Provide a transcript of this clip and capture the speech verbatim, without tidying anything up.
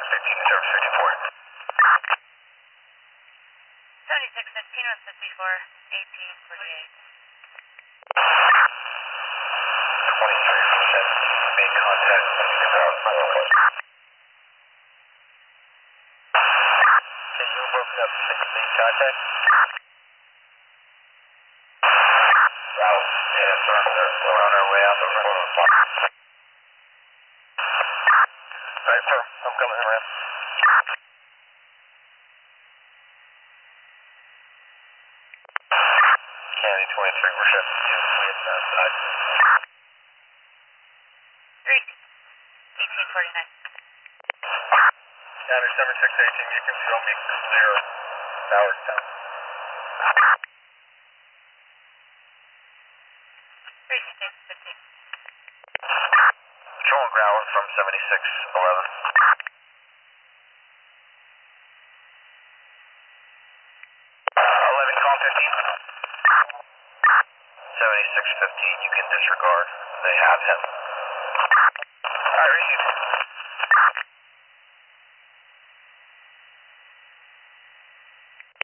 seventy-six fifteen, service fifty-four. seventy-six fifteen with fifty-four, eighteen forty-eight. twenty-three percent made contact, seventy-six hours, final one. Can you broken up six made contact? Route, yeah, so we're, we're on our way out the front of the block. Alright, sir, I'm coming around. County twenty-three, we're shifting to the outside. Three, eighteen forty-nine. County seventy-six eighteen, you can show me clear Bowerstown. three sixteen fifteen. Patrol and ground from seventy-six eleven. eleven, call fifteen. seventy-six fifteen, you can disregard. They have him. Alright, receive.